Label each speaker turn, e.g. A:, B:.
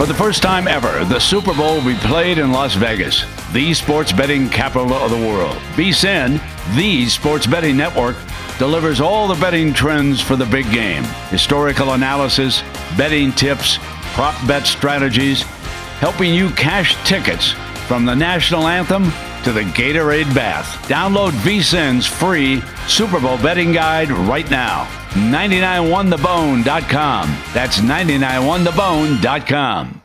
A: For the first time ever, the Super Bowl will be played in Las Vegas, the sports betting capital of the world. VSiN, the sports betting network, delivers all the betting trends for the big game. Historical analysis, betting tips, prop bet strategies, helping you cash tickets from the national anthem to the Gatorade bath. Download VSiN's free Super Bowl betting guide right now. 991thebone.com. That's 991thebone.com.